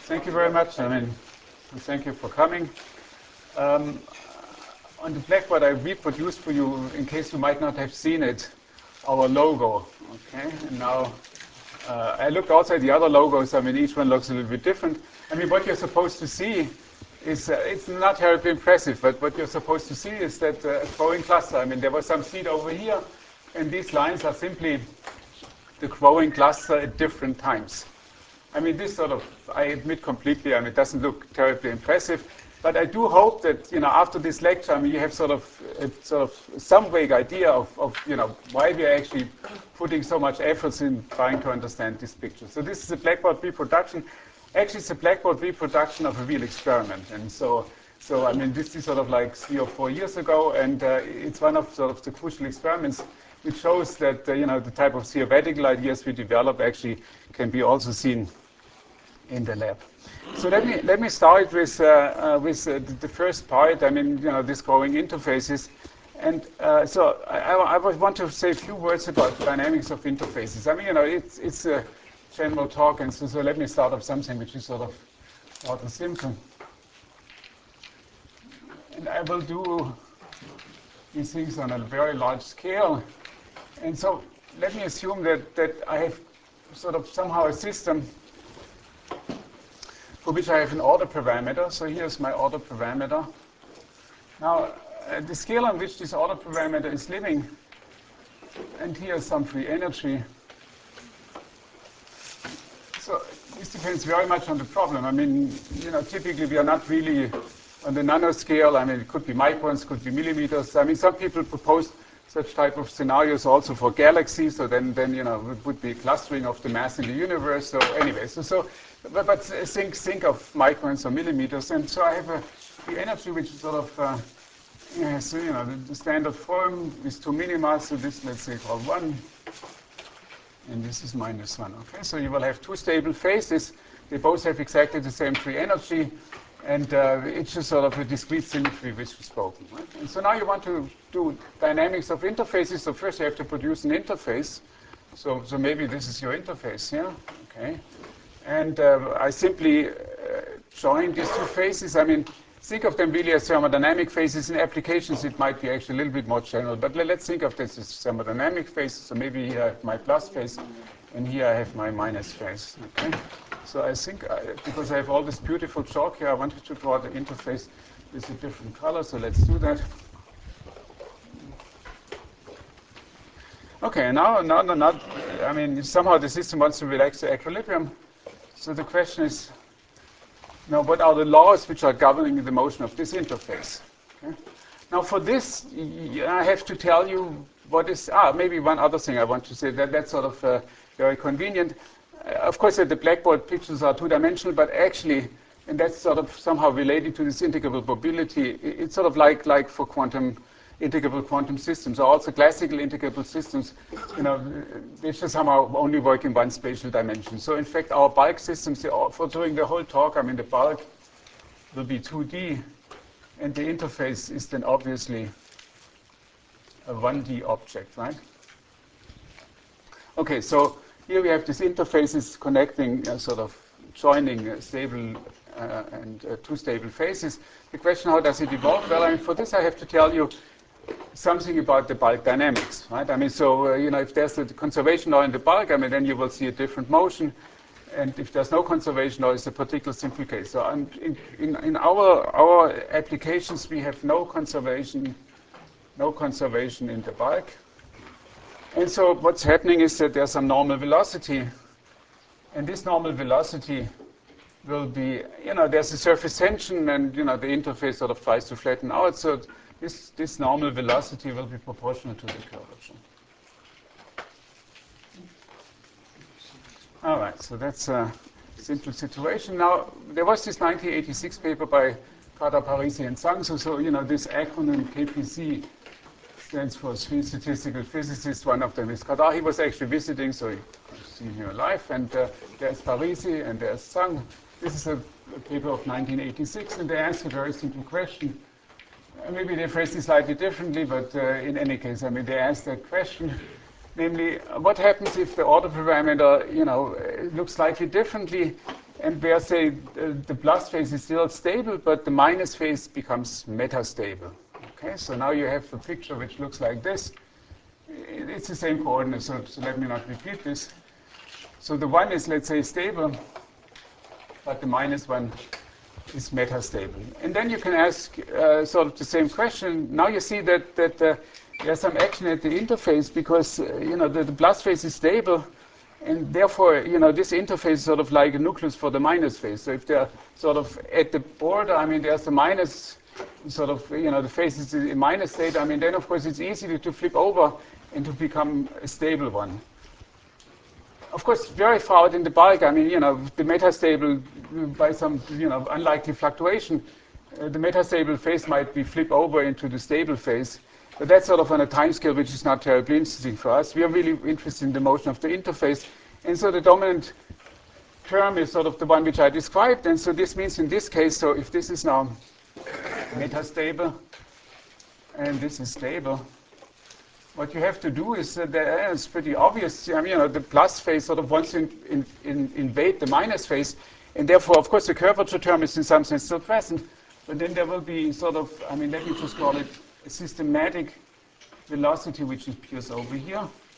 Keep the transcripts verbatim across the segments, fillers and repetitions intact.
Thank you very much. I mean, thank you for coming. Um, on the blackboard, I reproduced for you, in case you might not have seen it, our logo. Okay, and now uh, I looked also at the other logos. I mean, each one looks a little bit different. I mean, what you're supposed to see is uh, it's not terribly impressive, but what you're supposed to see is that uh, growing cluster. I mean, there was some seed over here, and these lines are simply the growing cluster at different times. I mean, this sort of, I admit completely, I mean, it doesn't look terribly impressive, but I do hope that, you know, after this lecture, I mean, you have sort of, a, sort of some vague idea of, of, you know, why we are actually putting so much efforts in trying to understand this picture. So this is a blackboard reproduction. Actually, it's a blackboard reproduction of a real experiment. And so, so I mean, this is sort of like three or four years ago, and uh, it's one of sort of the crucial experiments which shows that, uh, you know, the type of theoretical ideas we develop actually can be also seen in the lab. So let me let me start with uh, uh, with uh, the first part. I mean, you know, this growing interfaces, and uh, so I, I want to say a few words about dynamics of interfaces. I mean, you know, it's it's a general talk, and so, so let me start off something which is sort of rather simple, and I will do these things on a very large scale. And so let me assume that that I have sort of somehow a system for which I have an order parameter. So here's my order parameter. Now, uh, the scale on which this order parameter is living, and here's some free energy. So this depends very much on the problem. I mean, you know, typically we are not really on the nanoscale. I mean, it could be microns, could be millimeters. I mean, some people propose such type of scenarios also for galaxies. So then, then you know, it would be clustering of the mass in the universe. So anyway, so, so but, but think, think of microns or millimeters. And so I have a, the energy which is sort of, uh, yeah, so, you know, the, the standard form is two minima. So this, let's say, called one. And this is minus one. Okay, so you will have two stable phases. They both have exactly the same free energy. And uh, it's just sort of a discrete symmetry which is spoken. Right? And so now you want to do dynamics of interfaces. So first you have to produce an interface. So, so maybe this is your interface here. Okay. And uh, I simply uh, join these two phases. I mean, think of them really as thermodynamic phases. In applications, it might be actually a little bit more general. But let's think of this as thermodynamic phases. So maybe here I have my plus phase, and here I have my minus phase. Okay. So I think, I, because I have all this beautiful chalk here, I wanted to draw the interface with a different color. So let's do that. Okay. Now, now, now, now I mean, somehow the system wants to relax the equilibrium. So the question is, now what are the laws which are governing the motion of this interface? Okay. Now for this, I have to tell you what is, ah, maybe one other thing I want to say, that that's sort of uh, very convenient. Uh, of course, uh, the blackboard pictures are two-dimensional, but actually, and that's sort of somehow related to this integrable mobility, it's sort of like, like for quantum integrable quantum systems, or also classical integrable systems, you know, they just somehow only work in one spatial dimension. So in fact, our bulk systems, for during the whole talk, I mean, the bulk will be two D, and the interface is then obviously a one D object, right? Okay, so here we have these interfaces connecting, uh, sort of joining uh, stable uh, and uh, two stable phases. The question, how does it evolve? Well, I mean, for this I have to tell you something about the bulk dynamics, right? I mean, so, uh, you know, if there's a conservation law in the bulk, I mean, then you will see a different motion. And if there's no conservation law, it's a particular simple case. So um, in, in, in our, our applications, we have no conservation, no conservation in the bulk. And so what's happening is that there's some normal velocity. And this normal velocity will be, you know, there's a surface tension, and, you know, the interface sort of tries to flatten out. So This, this normal velocity will be proportional to the curvature. All right, so that's a simple situation. Now, there was this nineteen eighty-six paper by Khadr, Parisi, and Zhang. So, so, you know, this acronym K P Z stands for three statistical physicists. One of them is Khadr. He was actually visiting, so you see him here live. And uh, there's Parisi and there's Zhang. This is a, a paper of nineteen eighty-six, and they ask a very simple question. Maybe they phrased it slightly differently, but uh, in any case, I mean, they asked that question, namely, what happens if the order parameter, you know, looks slightly differently, and where, say, the, the plus phase is still stable, but the minus phase becomes metastable. Okay, so now you have a picture which looks like this. It's the same coordinates, so, so let me not repeat this. So the one is, let's say, stable, but the minus one is metastable. And then you can ask uh, sort of the same question. Now you see that, that uh, there's some action at the interface because uh, you know the, the plus phase is stable, and therefore you know this interface is sort of like a nucleus for the minus phase. So if they're sort of at the border, I mean there's the minus sort of you know the phase is in minus state. I mean then of course it's easy to, to flip over and to become a stable one. Of course, very far out in the bulk, I mean, you know, the metastable, by some, you know, unlikely fluctuation, uh, the metastable phase might be flipped over into the stable phase. But that's sort of on a time scale which is not terribly interesting for us. We are really interested in the motion of the interface. And so the dominant term is sort of the one which I described. And so this means in this case, so if this is now metastable and this is stable, what you have to do is, uh, that it's pretty obvious, I mean, you know, the plus phase sort of wants to in, in, in invade the minus phase, and therefore, of course, the curvature term is in some sense still present, but then there will be sort of, I mean, let me just call it a systematic velocity which appears over here,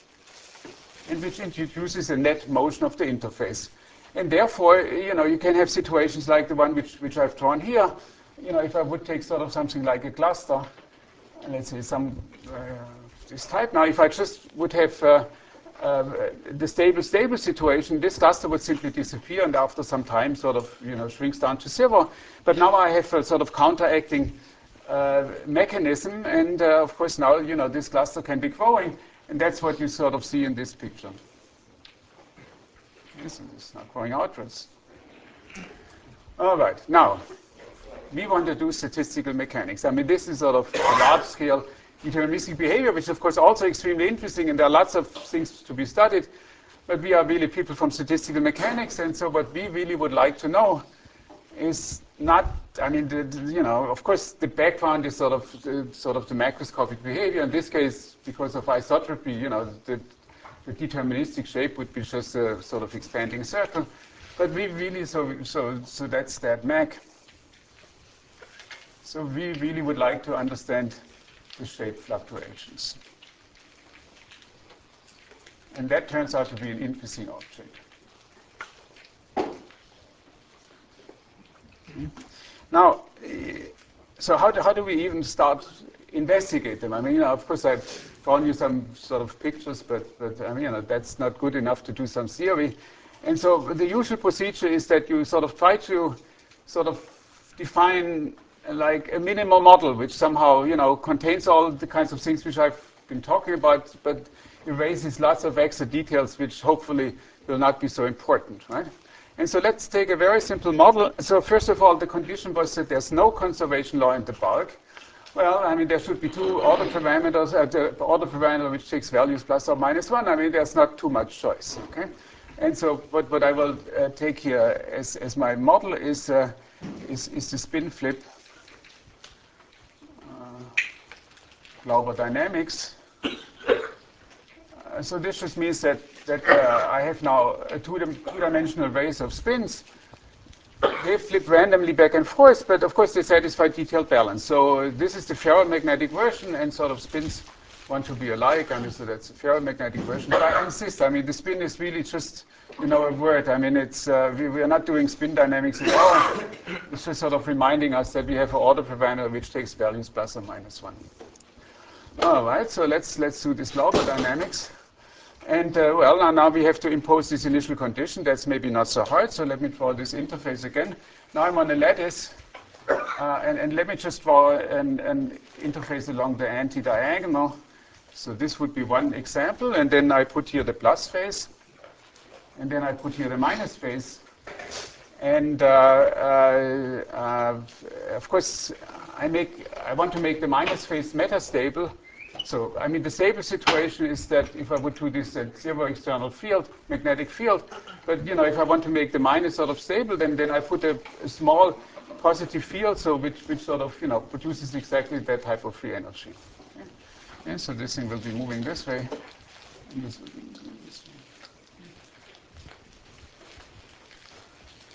and which introduces a net motion of the interface. And therefore, you know, you can have situations like the one which, which I've drawn here. You know, if I would take sort of something like a cluster, let's say some, uh, this type. Now, if I just would have uh, uh, the stable, stable situation, this cluster would simply disappear and after some time sort of, you know, shrinks down to zero. But now I have a sort of counteracting uh, mechanism. And uh, of course, now, you know, this cluster can be growing. And that's what you sort of see in this picture. Okay, so it's not growing outwards. All right, now, we want to do statistical mechanics. I mean, this is sort of a large-scale deterministic behavior, which is, of course, also extremely interesting, and there are lots of things to be studied. But we are really people from statistical mechanics, and so what we really would like to know is not, I mean, the, the, you know, of course, the background is sort of the, sort of the macroscopic behavior. In this case, because of isotropy, you know, the, the deterministic shape would be just a sort of expanding circle. But we really, so so so that's that Mac. So we really would like to understand the shape fluctuations. And that turns out to be an interesting object. Okay. Now, so how do, how do we even start investigate them? I mean, you know, of course, I've drawn you some sort of pictures, but, but I mean, you know, that's not good enough to do some theory. And so the usual procedure is that you sort of try to sort of define like a minimal model which somehow, you know, contains all the kinds of things which I've been talking about, but erases lots of extra details which hopefully will not be so important, right? And so let's take a very simple model. So first of all, the condition was that there's no conservation law in the bulk. Well, I mean, there should be two order parameters, uh, the order parameter which takes values plus or minus one. I mean, there's not too much choice, okay? And so what, what I will uh, take here as, as my model is, uh, is, is the spin flip Glauber dynamics. Uh, so this just means that, that uh, I have now a two, two-dimensional race of spins. They flip randomly back and forth, but of course they satisfy detailed balance. So this is the ferromagnetic version, and sort of spins want to be alike. I mean, so that's the ferromagnetic version. But I insist, I mean, the spin is really just, you know, a word. I mean, it's uh, we, we are not doing spin dynamics at all. It's just sort of reminding us that we have an order parameter which takes values plus or minus one. All right, so let's let's do this Glauber dynamics. And uh, well, now, now we have to impose this initial condition. That's maybe not so hard. So let me draw this interface again. Now I'm on a lattice. Uh, and, and let me just draw an, an interface along the anti-diagonal. So this would be one example. And then I put here the plus phase. And then I put here the minus phase. And uh, uh, uh, of course, I make I want to make the minus phase metastable. So, I mean, the stable situation is that if I would do this at zero external field, magnetic field, but, you know, if I want to make the minus sort of stable, then, then I put a, a small positive field, so which, which sort of, you know, produces exactly that type of free energy. Okay? Okay, so this thing will be moving this way, and this will be moving this way.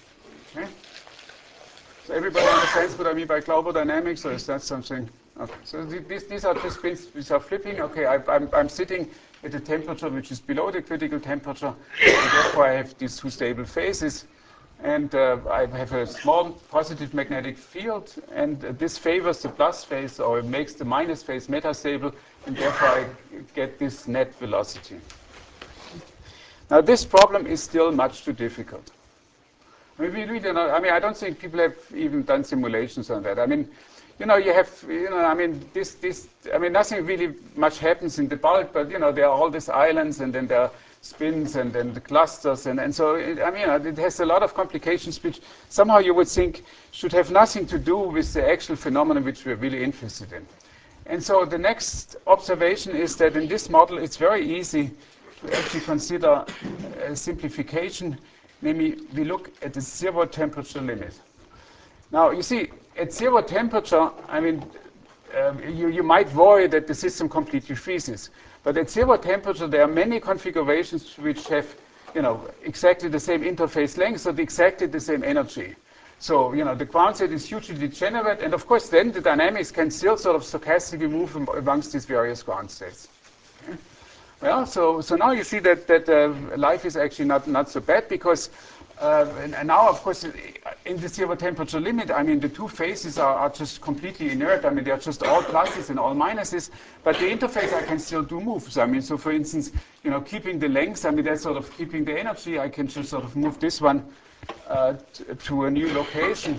Okay. So everybody understands what I mean by global dynamics, or is that something? Okay. So th these, these are just things which are flipping. Okay, I, I'm, I'm sitting at a temperature which is below the critical temperature, and therefore I have these two stable phases. And uh, I have a small positive magnetic field, and uh, this favors the plus phase, or it makes the minus phase metastable, and therefore I get this net velocity. Now this problem is still much too difficult. I mean, we really not, I mean, I don't think people have even done simulations on that. I mean, you know, you have, you know, I mean, this, this, I mean, nothing really much happens in the bulk, but, you know, there are all these islands, and then there are spins, and then the clusters, and, and so, it, I mean, it has a lot of complications, which somehow you would think should have nothing to do with the actual phenomenon which we're really interested in. And so the next observation is that in this model, it's very easy to actually consider a simplification. Namely, we look at the zero temperature limit. Now, you see, at zero temperature, I mean, um, you, you might worry that the system completely freezes. But at zero temperature, there are many configurations which have, you know, exactly the same interface length, so exactly the same energy. So, you know, the ground state is hugely degenerate, and of course, then the dynamics can still sort of stochastically move amongst these various ground states. Okay? Well, so, so now you see that, that uh, life is actually not, not so bad, because uh, and, and now, of course, in the zero temperature limit, I mean, the two phases are, are just completely inert. I mean, they're just all pluses and all minuses, but the interface I can still do moves. I mean, so for instance, you know, keeping the length, I mean, that's sort of keeping the energy. I can just sort of move this one uh, to a new location.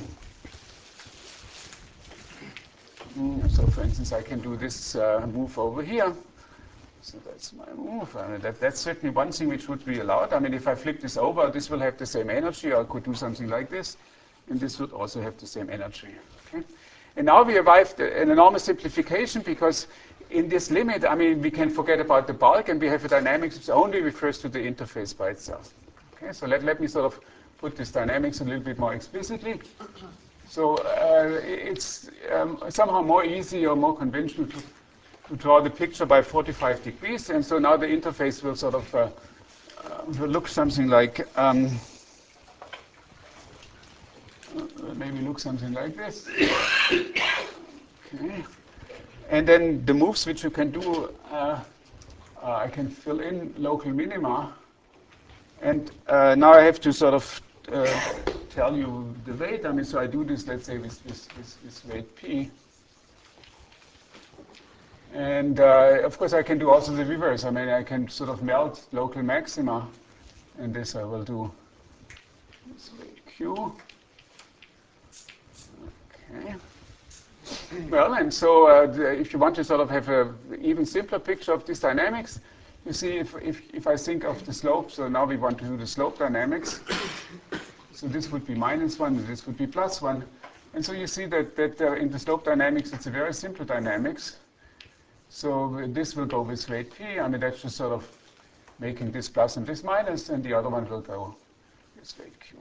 Mm, so for instance, I can do this uh, move over here. So that's my move. I mean, that, that's certainly one thing which would be allowed. I mean, if I flip this over, this will have the same energy, or I could do something like this, and this would also have the same energy. Okay? And now we arrived at an enormous simplification, because in this limit, I mean, we can forget about the bulk, and we have a dynamics which only refers to the interface by itself. Okay? So let, let me sort of put this dynamics a little bit more explicitly. So uh, it's um, somehow more easy or more conventional to to draw the picture by forty-five degrees, and so now the interface will sort of uh, uh, will look something like um, uh, maybe look something like this. Okay, and then the moves which you can do, uh, uh, I can fill in local minima, and uh, now I have to sort of uh, tell you the weight. I mean, so I do this, let's say, with with, with, with weight p. And uh, of course, I can do also the reverse. I mean, I can sort of melt local maxima, and this I will do this weight q. Okay. Well, and so uh, the, if you want to sort of have an even simpler picture of this dynamics, you see, if, if, if I think of the slope, so now we want to do the slope dynamics. So this would be minus one, and this would be plus one. And so you see that, that uh, in the slope dynamics, it's a very simple dynamics. So this will go with weight p. I mean, that's just sort of making this plus and this minus, and the other one will go with weight q.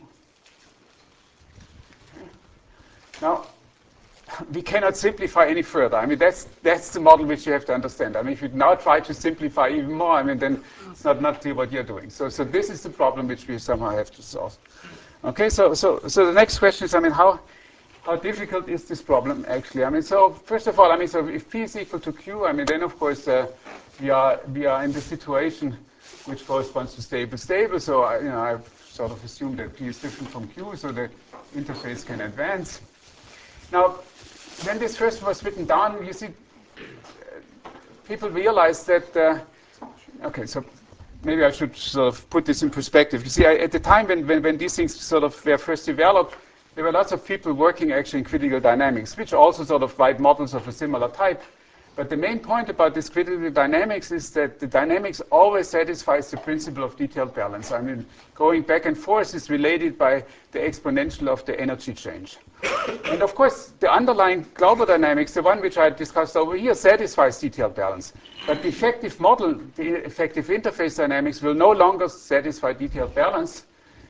Okay. Now, we cannot simplify any further. I mean, that's that's the model which you have to understand. I mean, if you now try to simplify even more, I mean, then it's not, not clear what you're doing. So, so this is the problem which we somehow have to solve. Okay, so so so the next question is, I mean, how How difficult is this problem actually? I mean, so first of all, I mean, so if p is equal to q, I mean, then of course uh, we are we are in the situation which corresponds to stable stable. So I, you know, I've sort of assumed that p is different from q, so the interface can advance. Now, when this first was written down, you see, people realized that. Uh, okay, so maybe I should sort of put this in perspective. You see, I, at the time when, when when these things sort of were first developed, there were lots of people working actually in critical dynamics, which also sort of write models of a similar type. But the main point about this critical dynamics is that the dynamics always satisfies the principle of detailed balance. I mean, going back and forth is related by the exponential of the energy change. And of course, the underlying global dynamics, the one which I discussed over here, satisfies detailed balance. But the effective model, the effective interface dynamics, will no longer satisfy detailed balance.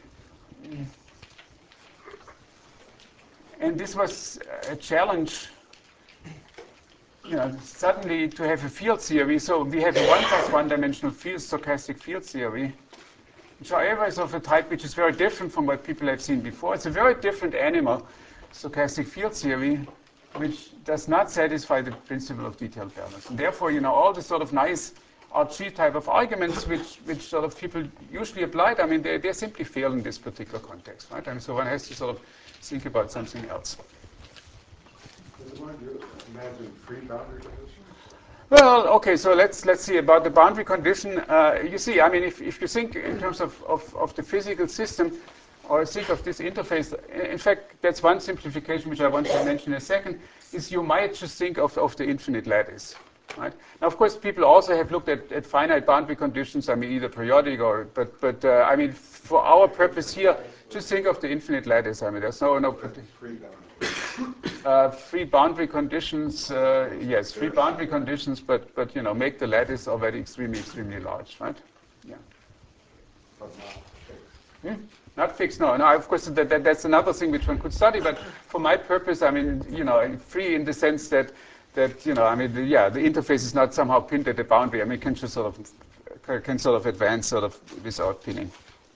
And this was a challenge, you know, suddenly to have a field theory. So we have a one plus one dimensional field, stochastic field theory. which however is of a type which is very different from what people have seen before. It's a very different animal, stochastic field theory, which does not satisfy the principle of detailed balance. And therefore, you know, all the sort of nice Archie type of arguments which, which sort of people usually applied, I mean, they, they simply fail in this particular context, right? And so one has to sort of think about something else. Does one imagine free boundary conditions? Well, okay, so let's let's see about the boundary condition. Uh, you see, I mean, if, if you think in terms of, of, of the physical system, or think of this interface, in fact, that's one simplification which I want to mention in a second, is you might just think of, of the infinite lattice. Right? Now, of course, people also have looked at, at finite boundary conditions, I mean, either periodic or, but, but uh, I mean, for our purpose here, just think of the infinite lattice. I mean, there's no, no Free boundary. uh, free boundary conditions, uh, yes, free boundary conditions, but, but, you know, make the lattice already extremely, extremely large, right? Yeah. But not fixed. Hmm? Not fixed, no. No, of course, that, that, that's another thing which one could study, but for my purpose, I mean, you know, free in the sense that that, you know, I mean, the, yeah, the interface is not somehow pinned at the boundary. I mean, it can just sort of, can sort of advance sort of without pinning.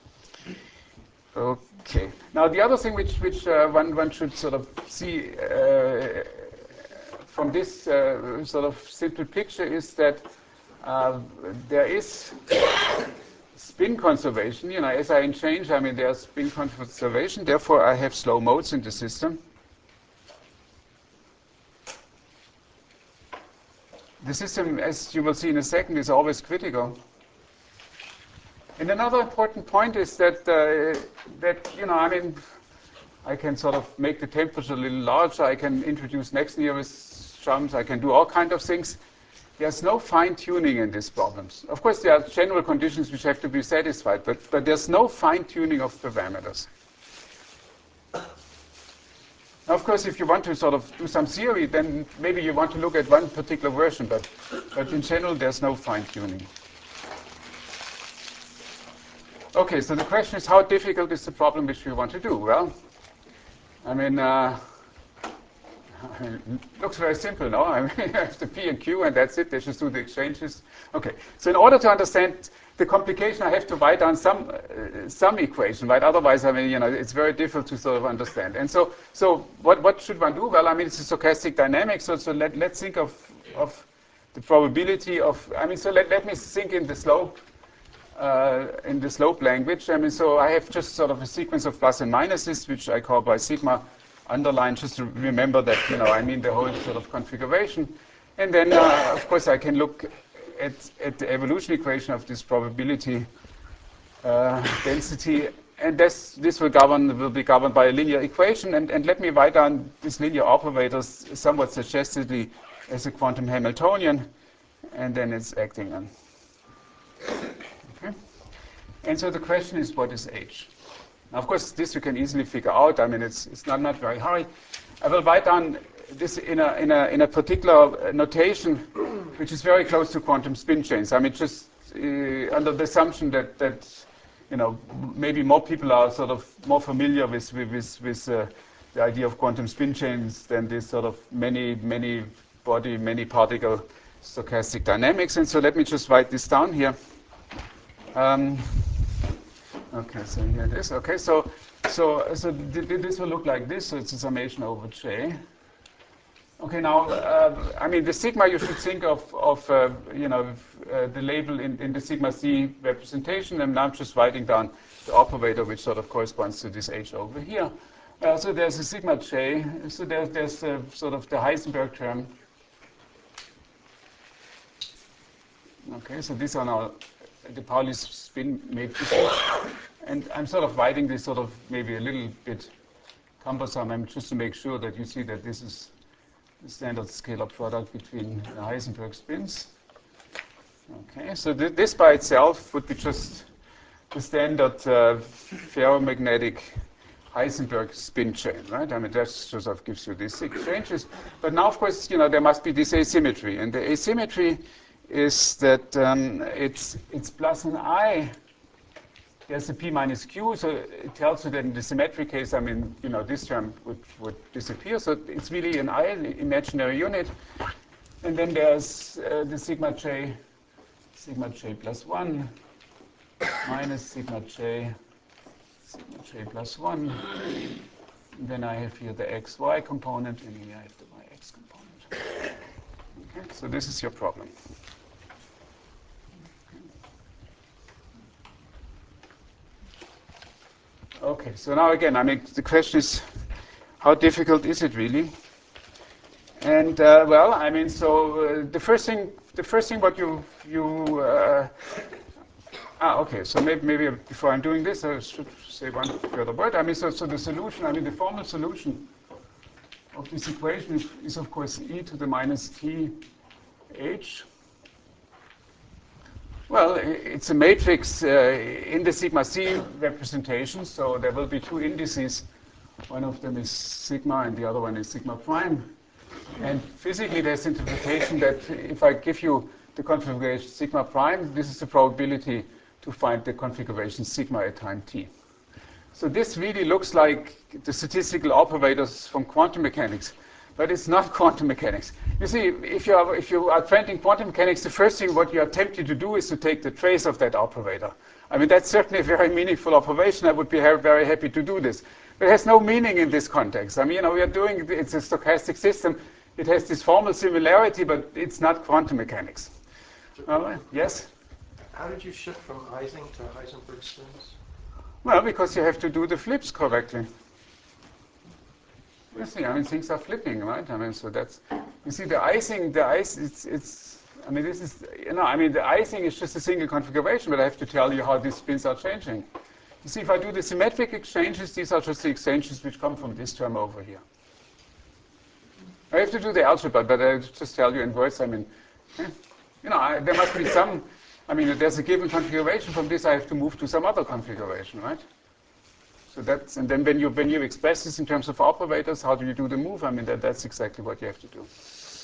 Okay. Now, the other thing which, which uh, one, one should sort of see uh, from this uh, sort of simple picture is that uh, there is spin conservation. You know, as I change, I mean, there's spin conservation. Therefore, I have slow modes in the system. The system, as you will see in a second, is always critical. And another important point is that, uh, that you know, I mean, I can sort of make the temperature a little larger. I can introduce next nearest jumps. I can do all kinds of things. There's no fine-tuning in these problems. Of course, there are general conditions which have to be satisfied, but, but there's no fine-tuning of parameters. Now, of course, if you want to sort of do some theory, then maybe you want to look at one particular version, but, but in general, there's no fine-tuning. Okay, so the question is, how difficult is the problem which we want to do? Well, I mean, uh, it looks very simple, no? I mean, you have the P and Q, and that's it. They just do the exchanges. Okay, so in order to understand the complication, I have to write down some uh, some equation, right? Otherwise, I mean, you know, it's very difficult to sort of understand. And so, so what what should one do? Well, I mean, it's a stochastic dynamics. So, so let let's think of of the probability of. I mean, so let let me think in the slope. Uh, in the slope language, I mean, so I have just sort of a sequence of plus and minuses, which I call by sigma underline, just to remember that, you know, I mean the whole sort of configuration. And then, uh, of course, I can look at, at the evolution equation of this probability uh, density, and this this will govern will be governed by a linear equation. And, and let me write down these linear operators somewhat suggestively as a quantum Hamiltonian, and then it's acting on. Okay. And so the question is, what is H? Now, of course, this you can easily figure out. I mean, it's it's not, not very hard. I will write down this in a in a in a particular notation, which is very close to quantum spin chains. I mean, just uh, under the assumption that that you know maybe more people are sort of more familiar with with with, with uh, the idea of quantum spin chains than this sort of many many body many particle stochastic dynamics. And so let me just write this down here. Um, okay, so here it is. Okay, so so so th th this will look like this. So it's a summation over J. Okay, now uh, I mean the sigma you should think of of uh, you know uh, the label in, in the sigma C representation, and now I'm just writing down the operator which sort of corresponds to this H over here. Uh, so there's a sigma J. So there's there's uh, sort of the Heisenberg term. Okay, so these are now the Pauli spin matrices, and I'm sort of writing this sort of maybe a little bit cumbersome, I'm just to make sure that you see that this is the standard scalar product between the Heisenberg spins. Okay, so th this by itself would be just the standard uh, ferromagnetic Heisenberg spin chain, right? I mean, that sort of gives you these exchanges. But now, of course, you know, there must be this asymmetry, and the asymmetry is that um, it's it's plus an I. There's a P minus Q, so it tells you that in the symmetric case, I mean, you know, this term would, would disappear. So it's really an I, an imaginary unit. And then there's uh, the sigma J, sigma J plus one. minus sigma j, sigma j plus one. And then I have here the xy component, and here I have the yx component. Okay, so this is your problem. Okay, so now again, I mean, the question is, how difficult is it really? And uh, well, I mean, so uh, the first thing, the first thing, what you you uh, ah, okay. So maybe maybe before I'm doing this, I should say one further word. I mean, so so the solution. I mean, the formal solution of this equation is, is of course e to the minus t h. Well, it's a matrix uh, in the sigma c representation. So there will be two indices. One of them is sigma, and the other one is sigma prime. And physically, there's interpretation that if I give you the configuration sigma prime, this is the probability to find the configuration sigma at time t. So this really looks like the statistical operators from quantum mechanics, but it's not quantum mechanics. You see, if you are, if you are trained in quantum mechanics, the first thing what you are tempted to do is to take the trace of that operator. I mean, that's certainly a very meaningful operation. I would be very happy to do this. But it has no meaning in this context. I mean, you know, we are doing, it's a stochastic system. It has this formal similarity, but it's not quantum mechanics. All right. Yes? How did you shift from Ising to Heisenberg spins? Well, because you have to do the flips correctly. You see, I mean, things are flipping, right? I mean, so that's, you see, the Ising, the ice, it's, it's, I mean, this is, you know, I mean, the Ising is just a single configuration, but I have to tell you how these spins are changing. You see, if I do the symmetric exchanges, these are just the exchanges which come from this term over here. I have to do the algebra, but I just tell you in words, I mean, eh, you know, I, there must be some, I mean, if there's a given configuration from this, I have to move to some other configuration, right? So that's, and then when you, when you express this in terms of operators, how do you do the move? I mean, that, that's exactly what you have to do.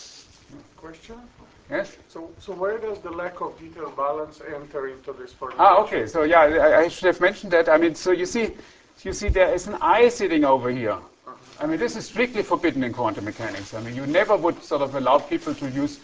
Question? Yes? So, so where does the lack of detail balance enter into this formulation? Ah, okay. So yeah, I, I should have mentioned that. I mean, so you see, you see, there is an I sitting over here. I mean, this is strictly forbidden in quantum mechanics. I mean, you never would sort of allow people to use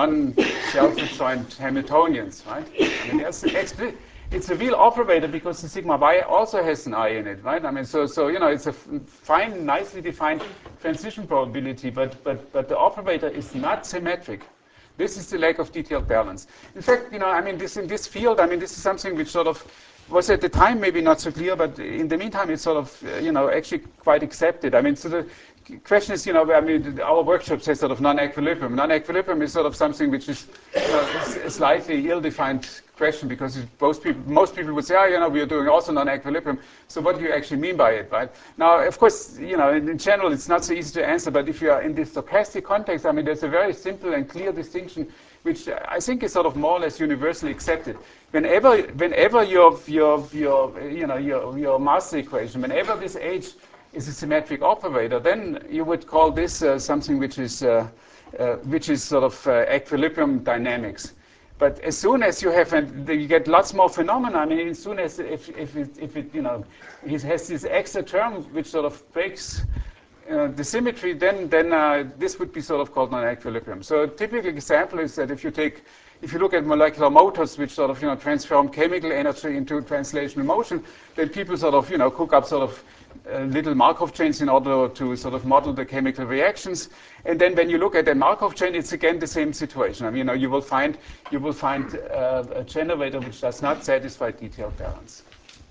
non-self-adjoint Hamiltonians, right? I mean, there's expli- it's a real operator because the sigma y also has an I in it, right? I mean, so so you know, it's a fine, nicely defined transition probability, but but but the operator is not symmetric. This is the lack of detailed balance. In fact, you know, I mean, this in this field, I mean, this is something which sort of was at the time maybe not so clear, but in the meantime, it's sort of, uh, you know, actually quite accepted. I mean, so the question is, you know, I mean, our workshop says sort of non-equilibrium. Non-equilibrium is sort of something which is, you know, a slightly ill-defined question because most people, most people would say, oh, you know, we are doing also non-equilibrium. So what do you actually mean by it, right? Now, of course, you know, in, in general, it's not so easy to answer, but if you are in this stochastic context, I mean, there's a very simple and clear distinction which I think is sort of more or less universally accepted. Whenever, whenever your, your, your, you know, your, your master equation, whenever this H is a symmetric operator, then you would call this uh, something which is, uh, uh, which is sort of uh, equilibrium dynamics. But as soon as you have, and you get lots more phenomena. I mean, as soon as if, if, it, if it, you know, it has this extra term which sort of breaks Uh, the symmetry, then then uh, this would be sort of called non-equilibrium. So a typical example is that if you take, if you look at molecular motors, which sort of you know transform chemical energy into translational motion, then people sort of you know cook up sort of uh, little Markov chains in order to sort of model the chemical reactions. And then when you look at the Markov chain, it's again the same situation. I mean, you know, you will find you will find uh, a generator which does not satisfy detailed balance.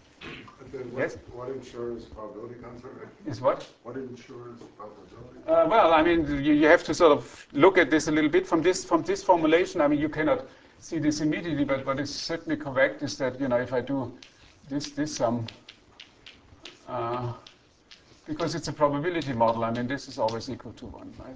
Then what, Yes? what ensures probability conservation? Is what? What ensures probability? Uh, well, I mean, you, you have to sort of look at this a little bit from this from this formulation. I mean, you cannot see this immediately, but what is certainly correct is that you know if I do this this sum, uh, because it's a probability model. I mean, this is always equal to one, right?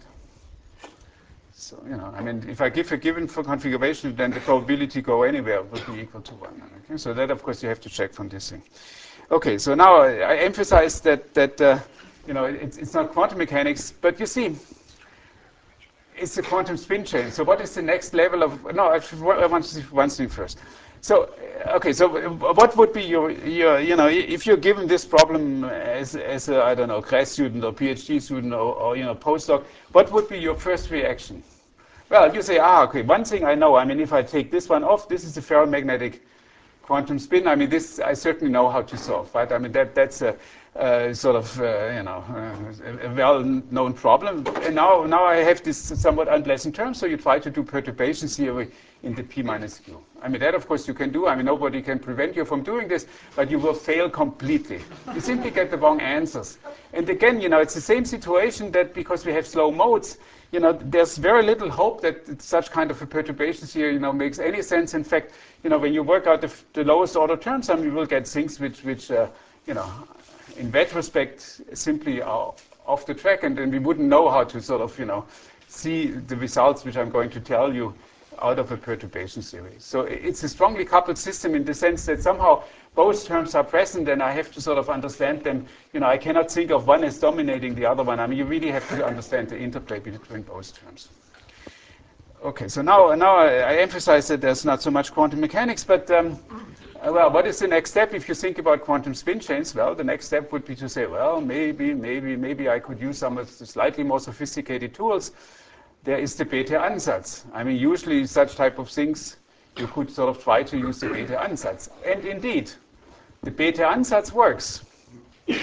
So you know, I mean, if I give a given for configuration, then the probability go anywhere will be equal to one. Okay, so that of course you have to check from this thing. Okay, so now I, I emphasize that that uh, you know it's it's not quantum mechanics, but you see, it's a quantum spin chain. So what is the next level of? No, actually, I want to see one thing first. So okay, so what would be your your you know if you're given this problem as as a I don't know grad student or PhD student or, or you know postdoc, what would be your first reaction? Well, you say, ah, okay, one thing I know. I mean, if I take this one off, this is a ferromagnetic quantum spin. I mean, this I certainly know how to solve, right? I mean, that that's a uh, sort of uh, you know uh, a well-known problem. And now now I have this somewhat unpleasant term. So you try to do perturbation theory in the p minus q. I mean, that of course you can do. I mean, nobody can prevent you from doing this, but you will fail completely. You simply get the wrong answers. And again, you know, it's the same situation that because we have slow modes, you know, there's very little hope that such kind of a perturbation theory, you know, makes any sense. In fact, you know, when you work out the, the lowest order terms, I mean, you will get things which, which uh, you know, in retrospect simply are off the track, and then we wouldn't know how to sort of, you know, see the results which I'm going to tell you out of a perturbation theory. So it's a strongly coupled system in the sense that somehow both terms are present, and I have to sort of understand them. You know, I cannot think of one as dominating the other one. I mean, you really have to understand the interplay between both terms. Okay, so now, now I, I emphasize that there's not so much quantum mechanics, but um, well, what is the next step if you think about quantum spin chains? Well, the next step would be to say, well, maybe, maybe, maybe I could use some of the slightly more sophisticated tools. There is the Bethe-Ansatz. I mean, usually such type of things, you could sort of try to use the Bethe-Ansatz. And indeed, the Bethe-Ansatz works. You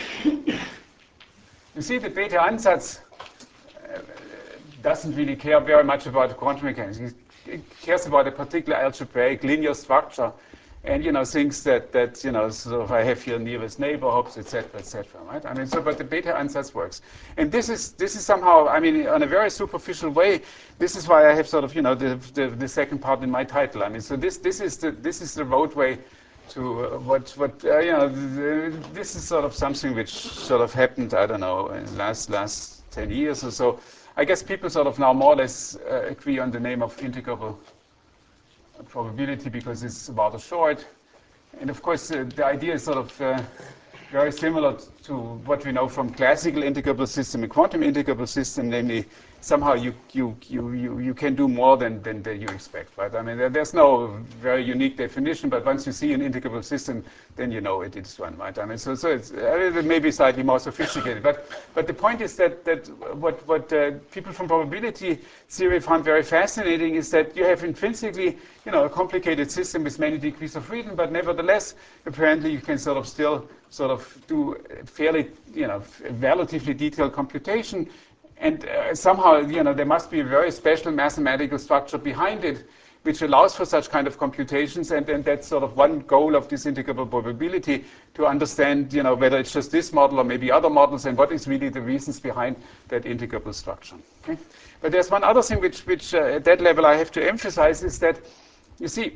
see, the Bethe-Ansatz uh, doesn't really care very much about quantum mechanics. It cares about a particular algebraic linear structure, and you know thinks that that you know so I have here nearest neighborhoods, et cetera, et cetera. Right? I mean, so but the Bethe-Ansatz works, and this is this is somehow, I mean, on a very superficial way. This is why I have sort of you know the the, the second part in my title. I mean, so this this is the this is the roadway to uh, what what uh, you know. The, this is sort of something which sort of happened. I don't know in the last last ten years or so. I guess people sort of now more or less uh, agree on the name of integrable probability because it's rather short. And of course, uh, the idea is sort of uh, very similar to what we know from classical integrable system and quantum integrable system, namely somehow you you you you, you can do more than, than than you expect, right? I mean, there, there's no very unique definition, but once you see an integrable system, then you know it is one, right? I mean, so so it's uh, maybe slightly more sophisticated, but but the point is that that what what uh, people from probability theory found very fascinating is that you have intrinsically, you know, a complicated system with many degrees of freedom, but nevertheless, apparently you can sort of still sort of do fairly, you know, relatively detailed computation. And uh, somehow, you know, there must be a very special mathematical structure behind it, which allows for such kind of computations. And then that's sort of one goal of this integrable probability, to understand, you know, whether it's just this model or maybe other models, and what is really the reasons behind that integrable structure. Okay? But there's one other thing which, which uh, at that level I have to emphasize is that, you see,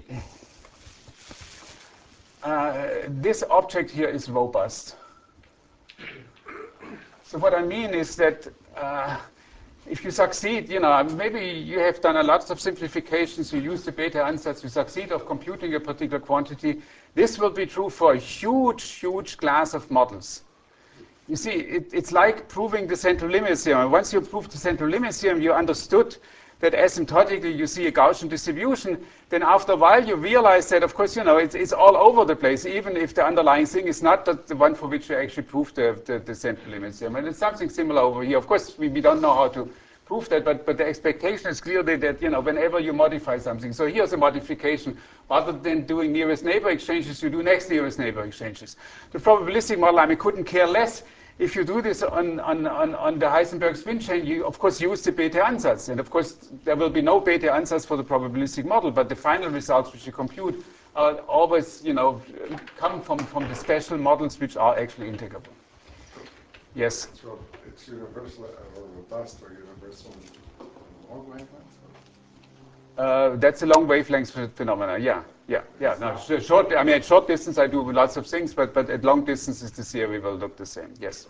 uh, this object here is robust. So what I mean is that uh, if you succeed, you know, maybe you have done a lot of simplifications, you use the Bethe-Ansatz, you succeed of computing a particular quantity. This will be true for a huge, huge class of models. You see, it, it's like proving the central limit theorem. Once you prove the central limit theorem, you understood that asymptotically you see a Gaussian distribution, then after a while you realize that, of course, you know, it's, it's all over the place, even if the underlying thing is not the, the one for which you actually prove the, the, the central limit theorem. And it's something similar over here. Of course, we, we don't know how to prove that, but, but the expectation is clearly that, you know, whenever you modify something, so here's a modification. Rather than doing nearest neighbor exchanges, you do next nearest neighbor exchanges. The probabilistic model, I mean, couldn't care less. If you do this on, on, on, on the Heisenberg spin chain, you of course use the Bethe-Ansatz. And of course, there will be no Bethe-Ansatz for the probabilistic model, but the final results which you compute are always, you know, come from, from the special models which are actually integrable. Yes? So it's universal or robust or universal in long wavelengths? Uh, that's a long wavelength phenomena, yeah. Yeah, yeah. No, short, I mean, at short distance I do lots of things, but, but at long distances the theory will look the same, yes.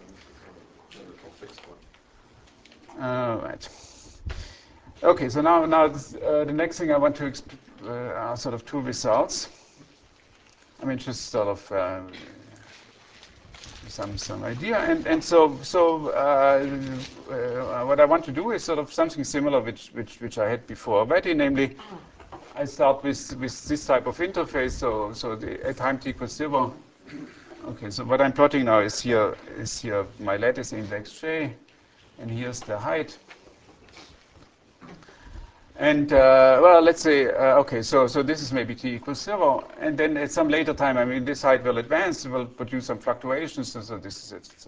All right. Okay, so now, now this, uh, the next thing I want to exp uh, are sort of two results. I mean, just sort of uh, some some idea, and and so so uh, uh, what I want to do is sort of something similar, which which which I had before already, namely. I start with, with this type of interface, so so the, at time t equals zero. Okay, so what I'm plotting now is here is here my lattice index j, and here's the height. And uh, well, let's say, uh, okay, so, so this is maybe t equals zero. And then at some later time, I mean, this height will advance, it will produce some fluctuations. So, so this is it. So.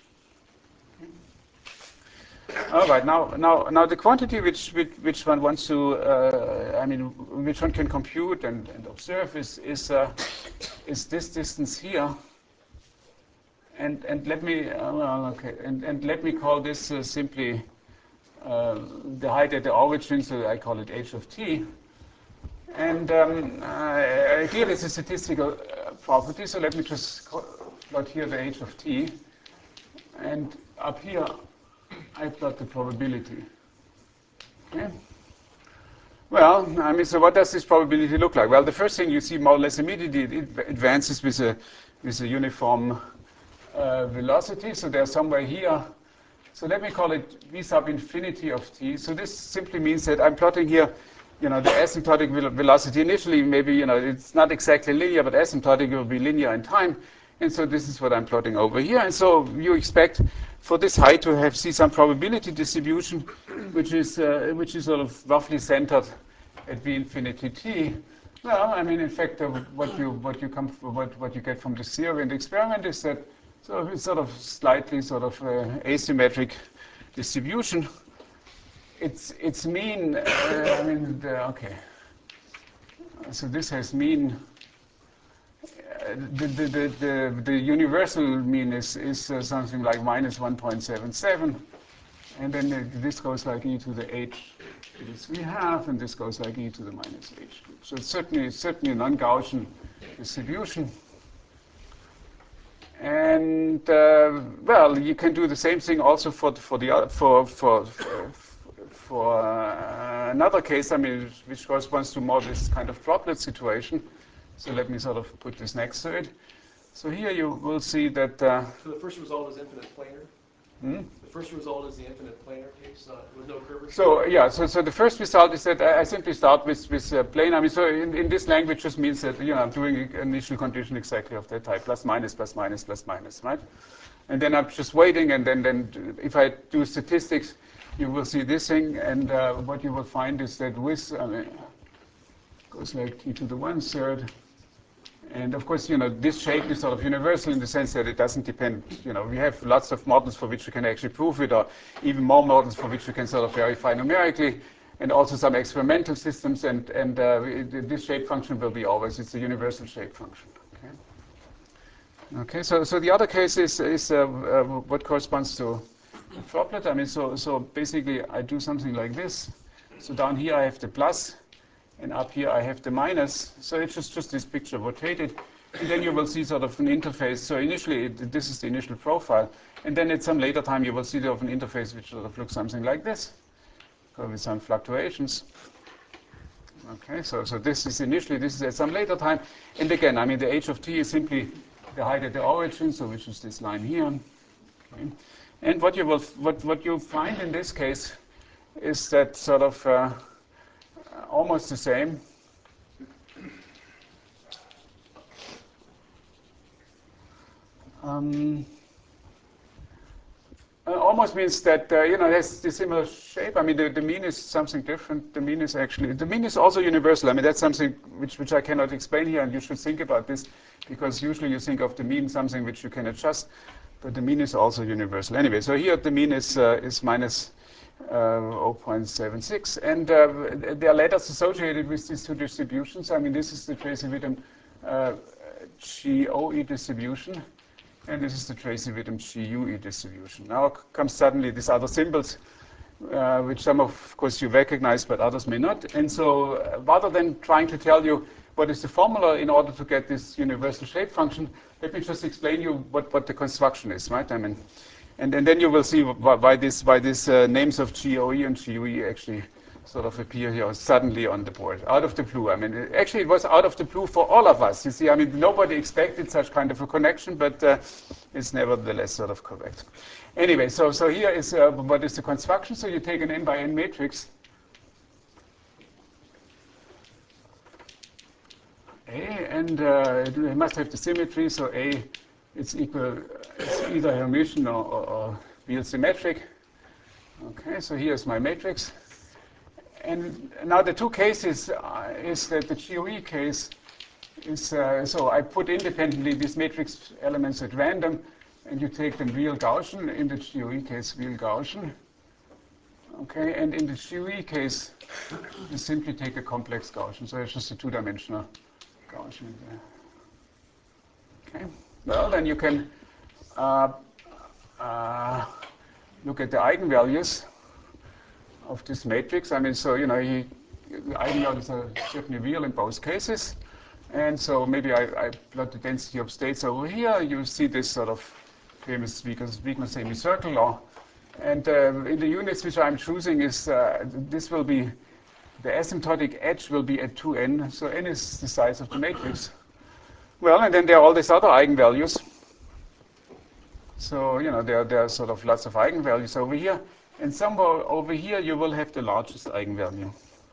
All right, now, now, now the quantity which, which, which one wants to, uh, I mean, which one can compute and, and observe is, is, uh, is this distance here. And, and let me, uh, well, okay, and, and let me call this uh, simply uh, the height at the origin, so I call it h of t. And um, uh, here is a statistical uh, property, so let me just plot here the h of t. And up here, I plot the probability. Okay. Well, I mean, so what does this probability look like? Well, the first thing you see more or less immediately, it advances with a, with a uniform uh, velocity. So there's somewhere here. So let me call it v sub infinity of t. So this simply means that I'm plotting here, you know, the asymptotic velocity. Initially, maybe, you know, it's not exactly linear, but asymptotic will be linear in time. And so this is what I'm plotting over here. And so you expect for this height to have see some probability distribution, which is uh, which is sort of roughly centered at v infinity t. Well, I mean, in fact, uh, what you what you come what what you get from the theory and the experiment is that so it's sort of slightly sort of uh, asymmetric distribution. It's it's mean. Uh, I mean, the, okay. So this has mean. Uh, the, the, the, the, the universal mean is, is uh, something like minus one point seven seven. And then uh, this goes like e to the h this we have, and this goes like e to the minus h. So it's certainly, certainly a non-Gaussian distribution. And uh, well, you can do the same thing also for the, for the for for for, for uh, another case. I mean, which corresponds to more this kind of droplet situation. So let me sort of put this next to it. So here you will see that. Uh, So the first result is infinite planar. hmm? The first result is the infinite planar case uh, with no curvature. So yeah, so so the first result is that I, I simply start with with uh, planar. I mean, so in, in this language just means that you know I'm doing an initial condition exactly of that type, plus minus, plus minus, plus minus, right? And then I'm just waiting, and then then if I do statistics, you will see this thing, and uh, what you will find is that with I mean, goes like t to the one third. And of course, you know, this shape is sort of universal in the sense that it doesn't depend, you know, we have lots of models for which we can actually prove it, or even more models for which we can sort of verify numerically, and also some experimental systems, and, and uh, it, this shape function will be always, it's a universal shape function. Okay, okay so, so the other case is, is uh, uh, what corresponds to a droplet. I mean, so, so basically I do something like this. So down here I have the plus, and up here I have the minus. So it's just, just this picture rotated. And then you will see sort of an interface. So initially, it, this is the initial profile. And then at some later time, you will see sort of an interface which sort of looks something like this, with some fluctuations. Okay, so, so this is initially, this is at some later time. And again, I mean, the h of t is simply the height at the origin, so which is this line here. Okay. And what you will, what, what you find in this case is that sort of, uh, almost the same. Um, uh, almost means that, uh, you know, it has the similar shape. I mean, the, the mean is something different. The mean is actually, the mean is also universal. I mean, that's something which, which I cannot explain here, and you should think about this, because usually you think of the mean something which you can adjust, but the mean is also universal. Anyway, so here the mean is, uh, is minus Uh, zero point seven six, and uh, there are letters associated with these two distributions. I mean, this is the Tracy-Witten uh, G O E distribution, and this is the Tracy-Witten G U E distribution. Now comes suddenly these other symbols, uh, which some of course you recognize, but others may not. And so uh, rather than trying to tell you what is the formula in order to get this universal shape function, let me just explain you what, what the construction is, right? I mean, And, and then you will see why, why this, why these uh, names of G O E and G U E actually sort of appear here suddenly on the board, out of the blue. I mean, it, actually, it was out of the blue for all of us. You see, I mean, nobody expected such kind of a connection, but uh, it's nevertheless sort of correct. Anyway, so so here is uh, what is the construction. So you take an n by n matrix. A, and uh, it must have the symmetry. So A, it's equal. It's either Hermitian or, or, or real symmetric. Okay, so here's my matrix. and now the two cases uh, is that the G O E case is, uh, so I put independently these matrix elements at random, and you take them real Gaussian. In the G O E case, real Gaussian. Okay, and in the G O E case, you simply take a complex Gaussian. So it's just a two-dimensional Gaussian there. Okay, well, then you can uh, uh, look at the eigenvalues of this matrix. I mean, so, you know, he, the eigenvalues are certainly real in both cases. And so maybe I, I plot the density of states over here. You see this sort of famous Wigner semicircle law. And uh, in the units which I'm choosing is, uh, this will be, the asymptotic edge will be at two n. So n is the size of the matrix. Well, and then there are all these other eigenvalues. So, you know, there, there are sort of lots of eigenvalues over here. And somewhere over here, you will have the largest eigenvalue.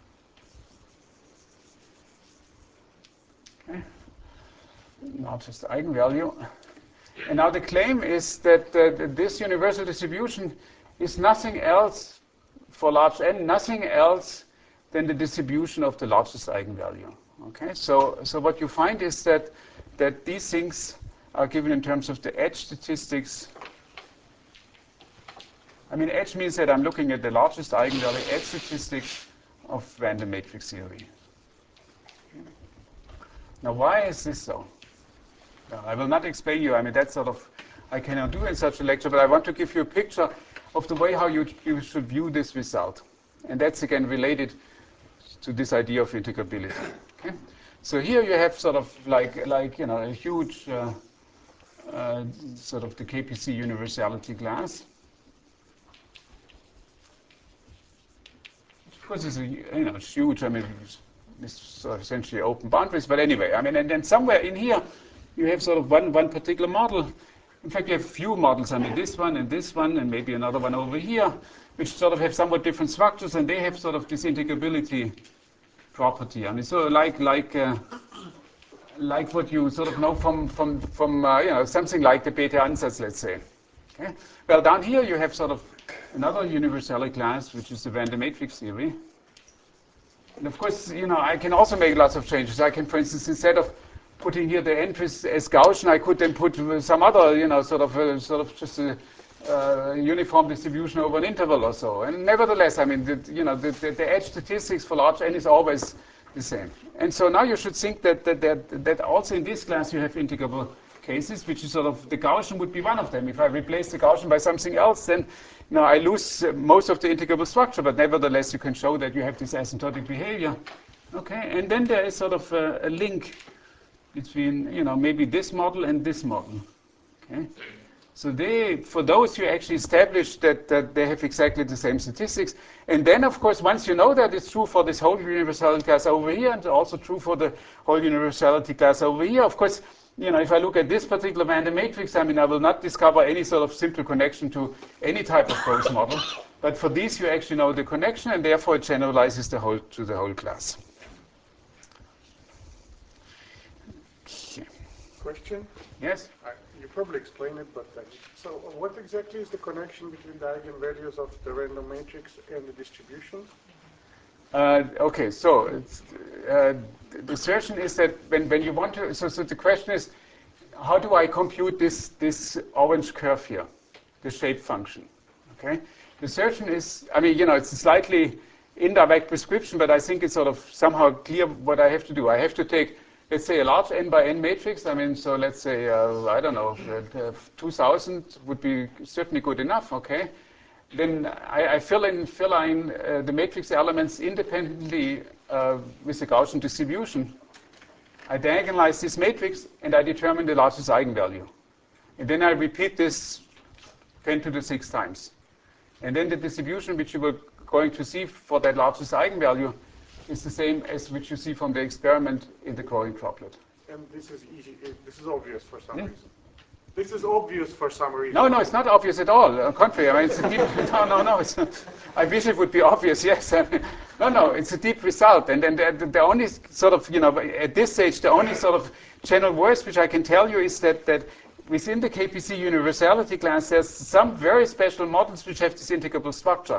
Okay. Largest eigenvalue. And now the claim is that uh, this universal distribution is nothing else, for large n, nothing else than the distribution of the largest eigenvalue. Okay, so, so what you find is that, that these things are given in terms of the edge statistics. I mean, edge means that I'm looking at the largest eigenvalue edge statistics of random matrix theory. Okay. Now, why is this so? Now, I will not explain you. I mean, that's sort of, I cannot do in such a lecture, but I want to give you a picture of the way how you, you should view this result. And that's, again, related to this idea of integrability. Okay? So here you have sort of like, like you know, a huge uh, uh, sort of the K P C universality class. Of course, it's a, you know, it's huge. I mean, it's sort of essentially open boundaries. But anyway, I mean, and then somewhere in here, you have sort of one, one particular model. In fact, you have a few models. I mean, this one and this one and maybe another one over here, which sort of have somewhat different structures, and they have sort of this integrability property. I mean, so like like uh, like what you sort of know from from from uh, you know, something like the Bethe ansatz, let's say. Okay. Well, down here you have sort of another universality class, which is the random matrix theory. And of course, you know, I can also make lots of changes. I can, for instance, instead of putting here the entries as Gaussian, I could then put some other, you know, sort of, uh, sort of just a uh, uniform distribution over an interval or so. And nevertheless, I mean, the, you know, the, the, the edge statistics for large n is always the same. And so now you should think that that, that that also in this class you have integrable cases, which is sort of, the Gaussian would be one of them. If I replace the Gaussian by something else, then, you know, I lose uh, most of the integrable structure, but nevertheless you can show that you have this asymptotic behavior. Okay, and then there is sort of a, a link between, you know, maybe this model and this model. Okay, so they, for those, you actually establish that, that they have exactly the same statistics. And then, of course, once you know that, it's true for this whole universality class over here, and also true for the whole universality class over here. Of course, you know, if I look at this particular random matrix, I mean, I will not discover any sort of simple connection to any type of Gauss model. But for these, you actually know the connection, and therefore it generalizes the whole to the whole class. Okay. Question? Yes? I, you probably explained it, but uh, so what exactly is the connection between the eigenvalues of the random matrix and the distributions? Uh, okay, so it's, uh, the assertion is that when, when you want to, so, so the question is, how do I compute this, this orange curve here, the shape function? Okay, the assertion is, I mean, you know, it's a slightly indirect prescription, but I think it's sort of somehow clear what I have to do. I have to take, let's say, a large n by n matrix. I mean, so let's say, uh, I don't know, uh, two thousand would be certainly good enough, okay? Then I, I fill in, fill in uh, the matrix elements independently uh, with the Gaussian distribution. I diagonalize this matrix, and I determine the largest eigenvalue. And then I repeat this ten to the six times. And then the distribution which you were going to see for that largest eigenvalue is the same as which you see from the experiment in the growing droplet. And this is easy. This is obvious for some Hmm? reason. This is obvious for some reason. No, no, it's not obvious at all. On the contrary, I mean, it's a deep. No, no, no. It's not, I wish it would be obvious. Yes. No, no. It's a deep result, and then the, the only sort of, you know, at this stage, the only sort of general words which I can tell you is that that within the K P C universality class, there's some very special models which have this integrable structure,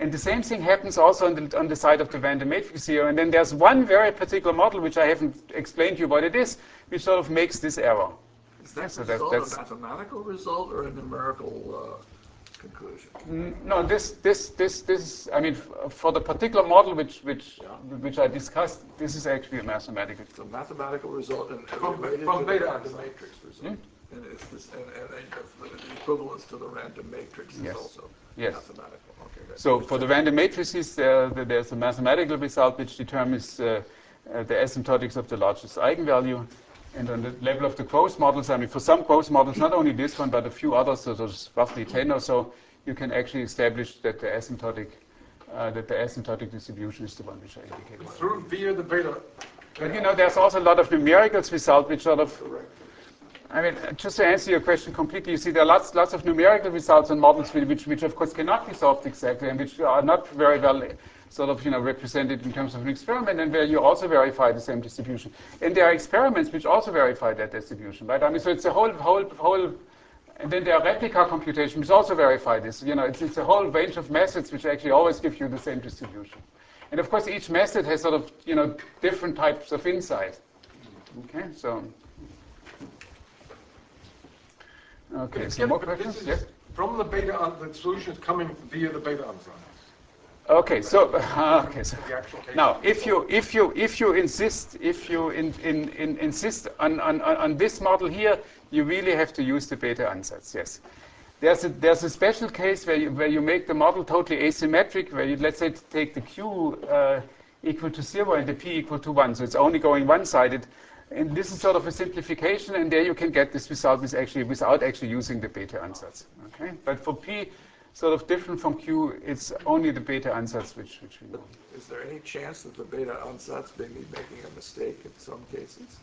And the same thing happens also on the, on the side of the random matrix here. And then there's one very particular model, which I haven't explained to you what it is, which sort of makes this error. Is that Yeah, so result that- a that's- mathematical result or a numerical uh, conclusion? N- No, this, this, this, this. I mean, f- for the particular model which, which, Yeah. which I discussed, this is actually a mathematical. It's a mathematical result and and From- related from to the beta random ansatz. matrix result. And it's this, and, and, and the equivalence to the random matrix is Yes. also Yes. mathematical. Okay. that- So for the random matrices, there, there- there's a mathematical result which determines uh, uh, the asymptotics of the largest eigenvalue. And on the level of the Gross models, I mean, for some Gross models, not only this one, but a few others, so there's roughly ten or so, you can actually establish that the asymptotic, uh, that the asymptotic distribution is the one which I indicated. Through via the beta. But you know, there's also a lot of numericals result which sort of, Correct. I mean, just to answer your question completely, you see there are lots, lots of numerical results on models which, which, which of course cannot be solved exactly and which are not very well sort of, you know, represented in terms of an experiment, and where you also verify the same distribution. And there are experiments which also verify that distribution, right? I mean, so it's a whole, whole, whole, and then there are replica computations which also verify this. You know, it's, it's a whole range of methods which actually always give you the same distribution. And of course, each method has sort of, you know, different types of insight. Okay, so. Okay, so Yeah, more but questions? this is Yes? From the beta, an- the solution is coming via the beta ansatz. Okay, so, okay, so. The actual case. Now, if you if you if you insist if you in, in, in insist on, on, on this model here, you really have to use the beta ansatz. Yes, there's a there's a special case where you where you make the model totally asymmetric, where you let's say take the q uh, equal to zero and the p equal to one, so it's only going one-sided, and this is sort of a simplification, and there you can get this result with actually without actually using the beta ansatz. Okay, but for p, sort of different from q, it's only the beta ansatz which which we know. Is there any chance that the beta ansatz may be making a mistake in some cases?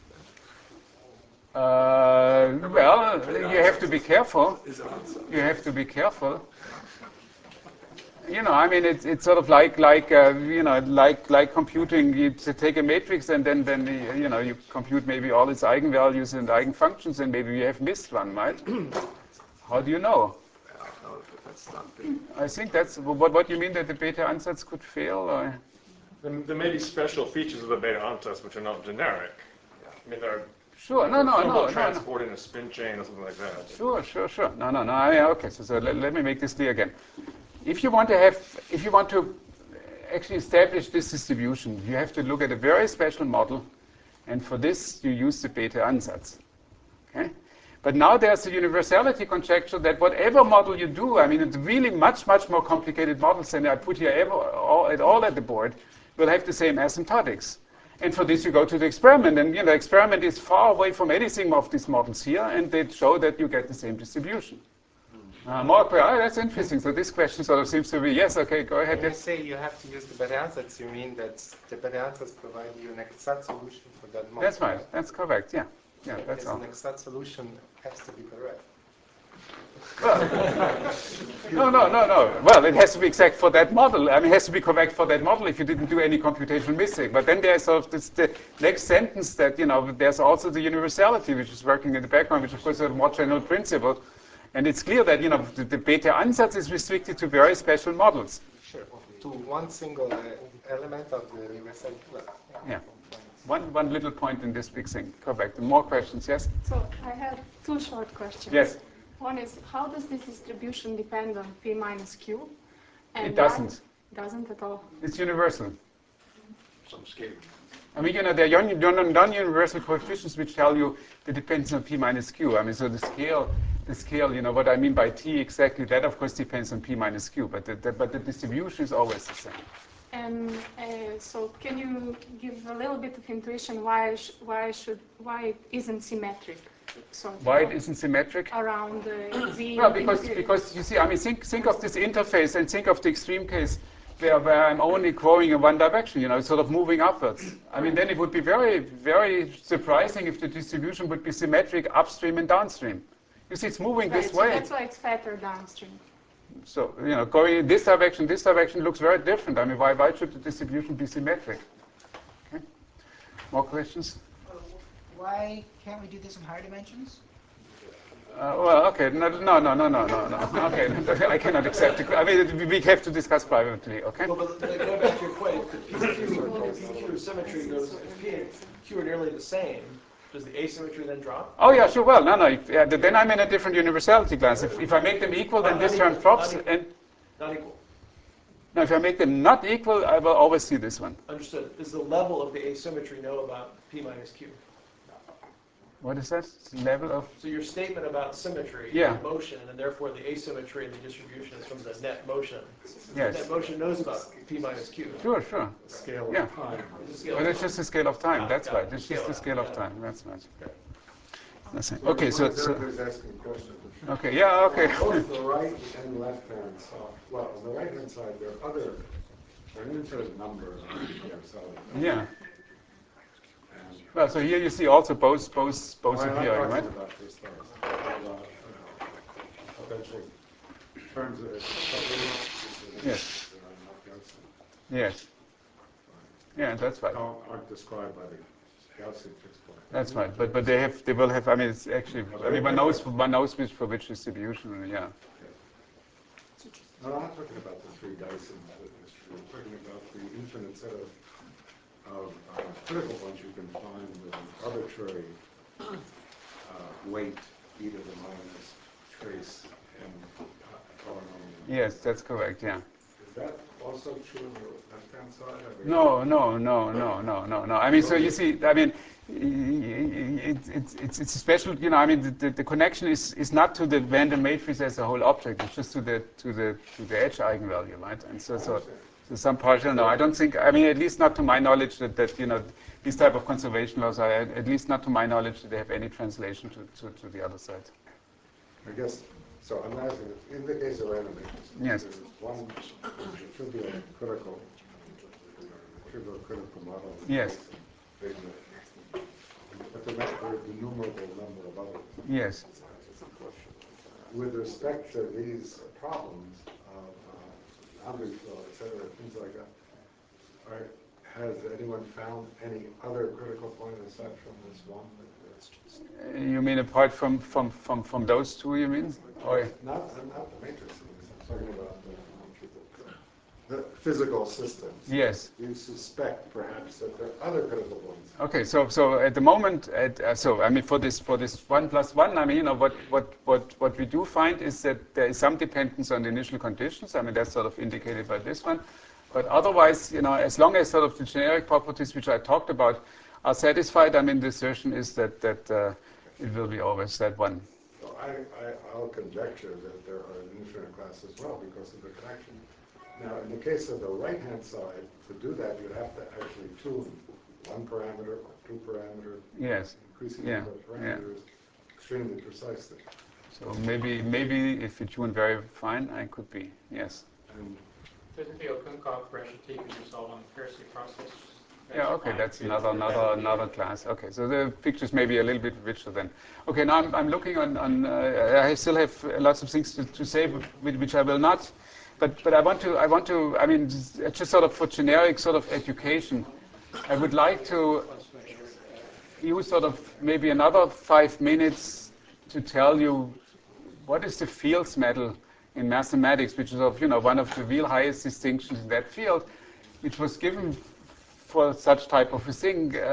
Uh, well, you have to be careful. Is it ansatz? You have to be careful. You know, I mean, it's it's sort of like like uh, you know like like computing. You t- take a matrix and then then the, you know you compute maybe all its eigenvalues and eigenfunctions, and maybe you have missed one, right? How do you know? I don't know if that's not been. I think that's what what you mean that the beta ansatz could fail. Or? Then there may be special features of the beta ansatz which are not generic. I mean, there are Sure, no, no, no, thermal no, no. transport in a spin chain or something like that. Sure, sure, sure. No, no, no. I, okay, so, so let, let me make this clear again. If you want to have, if you want to actually establish this distribution, you have to look at a very special model, and for this you use the beta ansatz. Okay? But now there's a universality conjecture that whatever model you do, I mean, it's really much, much more complicated models than I put here ever, all, at all at the board, will have the same asymptotics. And for this, you go to the experiment, and you know, the experiment is far away from anything of these models here, and they show that you get the same distribution. Uh, more, oh, that's interesting. So this question sort of seems to be yes. Okay, go ahead. When you Yes. say you have to use the beta ansatz, you mean that the beta ansatz provide you an exact solution for that model? That's right. That's correct. Yeah. Yeah. That's Because all. an exact solution has to be correct. No, no, no, no. Well, it has to be exact for that model. I mean, it has to be correct for that model if you didn't do any computational mistake. But then there's sort of this, the next sentence that, you know, there's also the universality which is working in the background, which of course is a more general principle. And it's clear that, you know, the, the beta ansatz is restricted to very special models. Sure. To one single uh, element of the universality. Well, Yeah. One, one little point in this big thing. Correct. More questions? Yes? So I have two short questions. Yes. One is, how does this distribution depend on P minus Q? And It doesn't. why- Doesn't at all. It's universal. Some scale. I mean, you know, there are non- non- non-universal coefficients which tell you the depends on P minus Q. I mean, so the scale, the scale, you know, what I mean by T exactly, that of course depends on P minus Q, but the, the, but the distribution is always the same. And uh, so can you give a little bit of intuition why sh- why should why it isn't symmetric? Sort of, Why it isn't symmetric? around the V? Well, because, in- because you see, I mean, think, think of this interface and think of the extreme case where, where I'm only growing in one direction, you know, sort of moving upwards. I mean, then it would be very, very surprising if the distribution would be symmetric upstream and downstream. You see, it's moving Right, this so way. that's why it's fatter downstream. So, you know, going in this direction, this direction looks very different. I mean, why, why should the distribution be symmetric? Okay. More questions? Uh, Why can't we do this in higher dimensions? Uh, well, okay, no, no, no, no, no, no, no. Okay, I cannot accept it. I mean, we have to discuss privately, okay? Well, but but going back to your point, if P Q, if P Q symmetry goes, if P and Q are nearly the same, does the asymmetry then drop? Oh, yeah, sure, well, no, no, if, yeah, then I'm in a different universality class. If, if I make them equal, then Not- this not term equal, drops, not equal. and Not equal. now if I make them not equal, I will always see this one. Understood. Is the level of the asymmetry know about P minus Q? What is that? Level of? So your statement about symmetry Yeah. and motion, and therefore the asymmetry in the distribution is from the net motion. Yes. Net motion knows about P minus Q. Sure, sure. Scale of Yeah. time. It's a scale But of it's time. just the scale of time, Got it, that's got right. it. It's Scale just the of scale time, of got it. time, that's right. Okay. That's it. Okay, so, One so, observer is asking a question. okay, yeah, okay. On both the right and left hand side, well, on the right hand side, there are other, there are an infinite number of other solid. Yeah. And Well, so here you see also both, both, both I'm not appearing, talking right? about this stuff. I'm talking about, uh, potential terms of it. Yes. that are not Gaussian, Yes. Yeah, that's right. aren't aren't described by the Gaussian fixed point. That's right. But but they have they will have. I mean, it's actually. I mean, one knows one knows which for which distribution. Yeah. No, I'm not talking about the three Dyson distribution. I'm talking about the infinite set of, of uh, critical points you can find with an arbitrary uh, weight, e to the minus trace and polynomial. Yes, that's correct. Yeah. Is that also true on the left-hand side? I mean, No, no, no, no, no, no, no. I mean, so you see, I mean, it's it's it's it's a special. You know, I mean, the, the, the connection is is not to the random matrix as a whole object. It's just to the to the to the edge eigenvalue, right? And so so. So some partial, no, I don't think, I mean, at least not to my knowledge that, that you know, these type of conservation laws are, at least not to my knowledge that they have any translation to, to, to the other side. I guess, so I'm asking, in the case of random matrices, Yes. there's one trivial critical, trivial critical model. Yes. Big number. But the number, the numerable number of others. Yes. With respect to these problems of uh, boundary flow, et cetera, things like that, are, has anyone found any other critical point aside from this one? That's just Uh, You mean apart from, from, from, from those two, you mean? Or, not, not the matrices, I'm talking about the, the physical systems. yes. You suspect perhaps that there are other critical points. Okay, so so at the moment, at, uh, so I mean for this for this one plus one, I mean you know what what what what we do find is that there is some dependence on the initial conditions. I mean that's sort of indicated by this one, but otherwise, you know, as long as sort of the generic properties which I talked about are satisfied, I mean the assertion is that that uh, it will be always that one. So I, I I'll conjecture that there are an infinite class as well because of the connection. Now, in the case of the right-hand side, to do that, you have to actually tune one parameter or two parameter, Yes. increasing Yeah. number of parameters extremely precisely. So maybe maybe if you tune very fine, I could be yes. And Doesn't the Okun operation take as resolve on the Percy process? Yeah, okay, fine, that's too. another That another would be- another class. Okay, so the pictures may be a little bit richer then. Okay, now I'm, I'm looking on, on uh, I still have lots of things to, to say, which, which I will not. But but I want to I want to I mean just, just sort of for generic sort of education, I would like to use sort of maybe another five minutes to tell you what is the Fields medal in mathematics, which is of you know one of the real highest distinctions in that field, which was given for such type of a thing uh,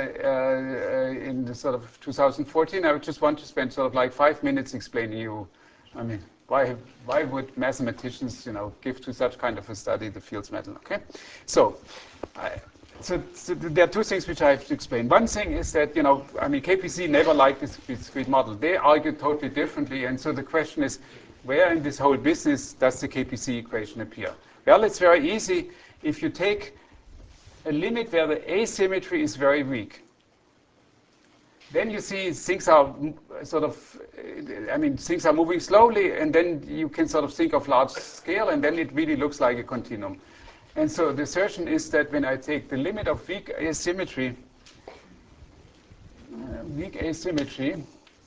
uh, in the sort of two thousand fourteen. I would just want to spend sort of like five minutes explaining you, I mean, why why would mathematicians, you know, give to such kind of a study the Fields medal? Okay, so. I, so, so there are two things which I have to explain. One thing is that, you know, I mean, K P C never liked this discrete model. They argue totally differently, and so the question is, where in this whole business does the K P C equation appear? Well, it's very easy. If you take a limit where the asymmetry is very weak, then you see things are sort of, I mean, things are moving slowly, and then you can sort of think of large scale, and then it really looks like a continuum. And so the assertion is that when I take the limit of weak asymmetry, uh, weak asymmetry,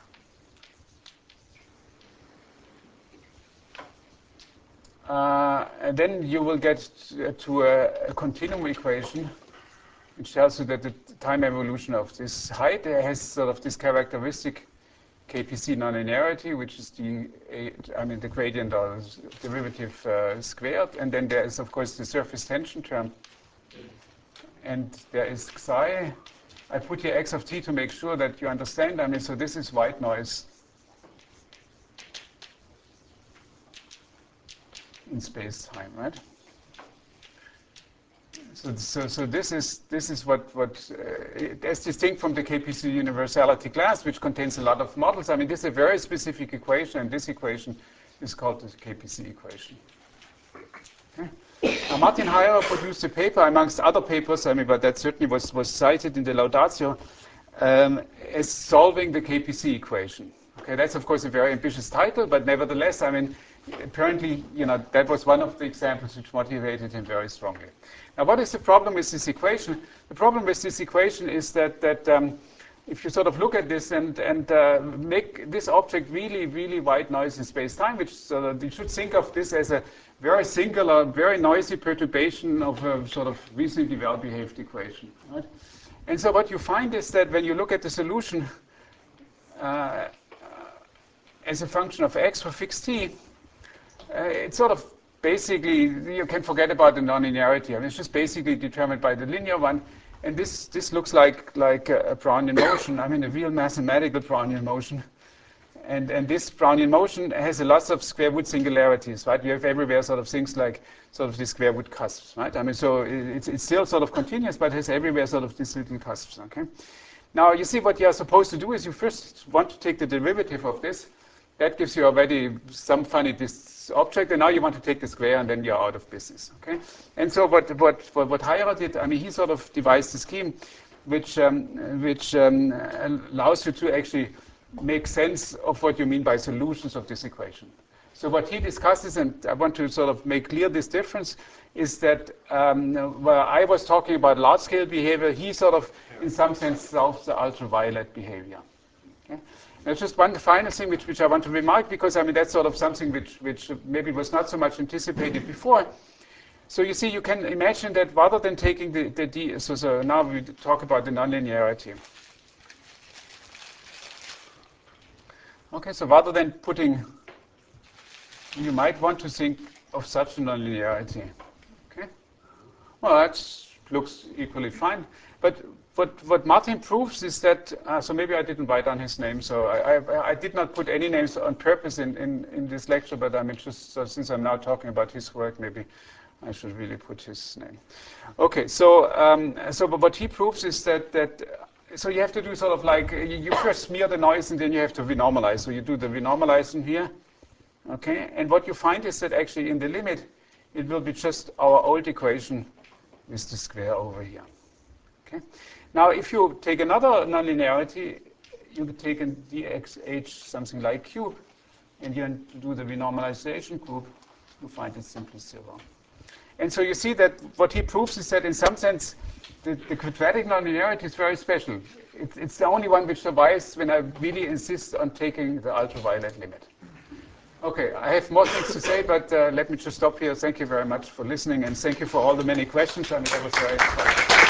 uh, and then you will get to a, a continuum equation which tells you that the time evolution of this height has sort of this characteristic K P C nonlinearity, which is the, I mean, the gradient or derivative uh, squared. And then there is, of course, the surface tension term. And there is psi. I put here x of t to make sure that you understand. I mean, so this is white noise in space-time, right? So, so, so this is this is what what uh, as distinct from the K P C universality class, which contains a lot of models. I mean, this is a very specific equation, and this equation is called the K P C equation. Okay. Now, Martin Heyer produced a paper, amongst other papers. I mean, but that certainly was was cited in the Laudatio um, as solving the K P C equation. Okay, that's of course a very ambitious title, but nevertheless, I mean, apparently, you know, that was one of the examples which motivated him very strongly. Now, what is the problem with this equation? The problem with this equation is that that um, if you sort of look at this and and uh, make this object really, really white noise in space-time, which uh, you should think of this as a very singular, very noisy perturbation of a sort of reasonably well-behaved equation, right? And so what you find is that when you look at the solution uh, as a function of x for fixed t, uh, it's sort of basically, you can forget about the nonlinearity. I mean, it's just basically determined by the linear one. And this this looks like like a, a Brownian motion. I mean, a real mathematical Brownian motion. And and this Brownian motion has a lot of square root singularities, right? You have everywhere sort of things like sort of the square root cusps, right? I mean, so it's it's still sort of continuous, but it has everywhere sort of these little cusps. Okay. Now you see what you are supposed to do is you first want to take the derivative of this. That gives you already some funny this object, and now you want to take the square, and then you're out of business. Okay. And so what what what, what Heyer did, I mean, he sort of devised a scheme which um, which um, allows you to actually make sense of what you mean by solutions of this equation. So what he discusses, and I want to sort of make clear this difference, is that um, where I was talking about large-scale behavior, he sort of, in some sense, solves the ultraviolet behavior. Okay? There's just one final thing which, which I want to remark, because I mean that's sort of something which, which maybe was not so much anticipated before. So you see, you can imagine that rather than taking the, the D, so, so now we talk about the nonlinearity. Okay, so rather than putting, you might want to think of such a nonlinearity. Okay, well that looks equally fine. But what what Martin proves is that, uh, so maybe I didn't write down his name, so I, I I did not put any names on purpose in in, in this lecture. But I mean, just so since I'm now talking about his work, maybe I should really put his name. Okay, so um, so but what he proves is that that. So you have to do sort of like, you first smear the noise and then you have to renormalize. So you do the renormalizing here, okay? And what you find is that actually in the limit, it will be just our old equation with the square over here, okay? Now, if you take another nonlinearity, you could take a dxh something like q, and you do the renormalization group, you find it simply zero. And so you see that what he proves is that in some sense, the, the quadratic nonlinearity is very special. It's, it's the only one which survives when I really insist on taking the ultraviolet limit. Okay, I have more things to say, but uh, let me just stop here. Thank you very much for listening, and thank you for all the many questions. I mean, that was very inspiring.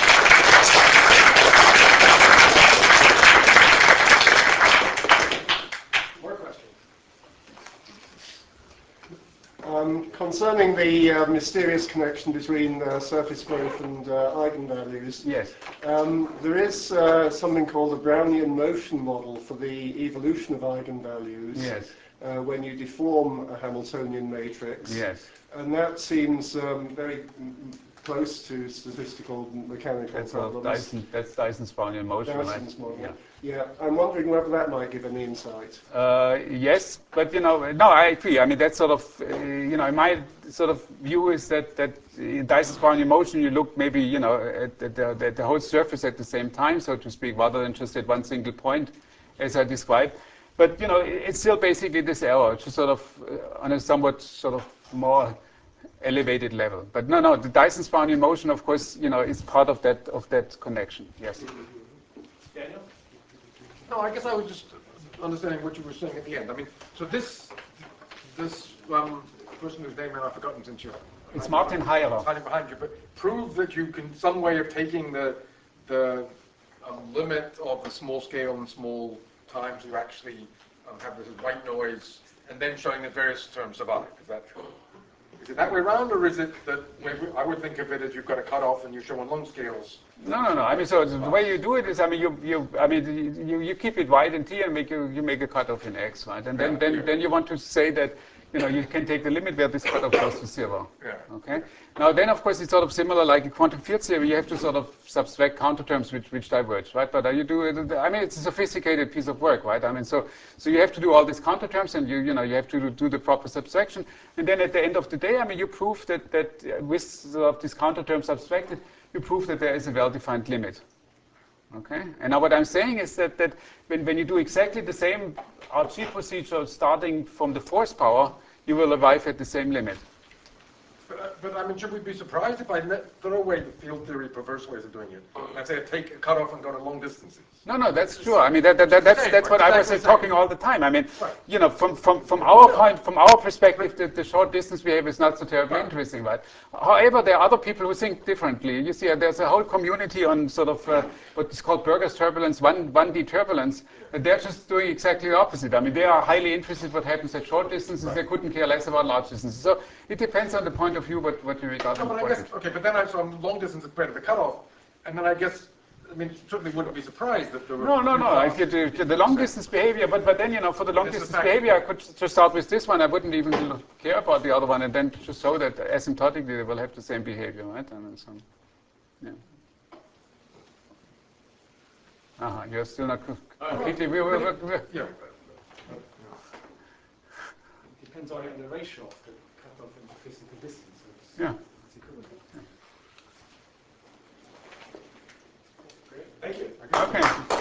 Um, concerning the uh, mysterious connection between uh, surface growth and uh, eigenvalues, yes, um, there is uh, something called the Brownian motion model for the evolution of eigenvalues. Yes. Uh, when you deform a Hamiltonian matrix. Yes. And that seems um, very close to statistical mechanical that's problems. Dyson, that's Dyson's Brownian motion, Dyson's right? model. Yeah. Yeah, I'm wondering whether that might give any insight. Uh, yes, but you know, no, I agree. I mean, that's sort of, uh, you know, my sort of view is that that in Dyson's Brownian motion, you look maybe, you know, at the, the, at the whole surface at the same time, so to speak, rather than just at one single point, as I described. But you know, it's still basically this error, just sort of uh, on a somewhat sort of more elevated level. But no, no, the Dyson's Brownian motion, of course, you know, is part of that of that connection. Yes. Daniel? No, I guess I was just understanding what you were saying at the end. I mean, so this this um, person whose name I've forgotten since you're It's Martin Heyer. hiding behind you, but prove that you can some way of taking the the um, limit of the small scale and small times you actually uh, have this white noise, and then showing that various terms survive. Is that true? Is it that way around, or is it that I would think of it as you've got a cutoff and you show on long scales? No, no, no. I mean, so the way you do it is, I mean, you, you, I mean, you, you keep it white in T and make you, you make a cutoff in X, right? And then, Yeah, then, yeah. then you want to say that, you know, you can take the limit where this cutoff goes to zero. Yeah. Okay. Now, then, of course, it's sort of similar like in quantum field theory. You have to sort of subtract counterterms which, which diverge, right? But uh, you do it. I mean, it's a sophisticated piece of work, right? I mean, so so you have to do all these counterterms, and you you know you have to do the proper subtraction. And then at the end of the day, I mean, you prove that that uh, with sort of these counterterms subtracted, you prove that there is a well-defined limit. Okay? And now what I'm saying is that, that when, when you do exactly the same R G procedure starting from the force power, you will arrive at the same limit. But, uh, but I mean, should we be surprised if I let, throw away the field theory perverse ways of doing it and say take a cutoff and go to long distances? No, no, that's true. I mean, that, that, that, that's, that's what I was talking all the time. I mean, Right. you know, from, from, from our point, from our perspective, the, the short distance behavior is not so terribly Right. interesting, right? However, there are other people who think differently. You see, uh, there's a whole community on sort of uh, what is called Berger's turbulence, one, 1D turbulence, and they're just doing exactly the opposite. I mean, they are highly interested in what happens at short distances. Right. They couldn't care less about large distances. So it depends on the point of view what, what you regard as No, but I important. guess, okay, but then I, so on long distance it's better the cutoff, and then I guess, I mean, certainly wouldn't be surprised that there were... No, no, no, I get the, the long distance behavior, but, but then, you know, for the long It's a distance fact. behavior, I could just start with this one. I wouldn't even care about the other one, and then just show that asymptotically they will have the same behavior, right? And so, yeah. Uh-huh, you're still not co- completely... We, we, we, we, Yeah. Depends on the ratio of the cutoff and the physical distance. yeah. It's equivalent. Great. Thank you. Okay.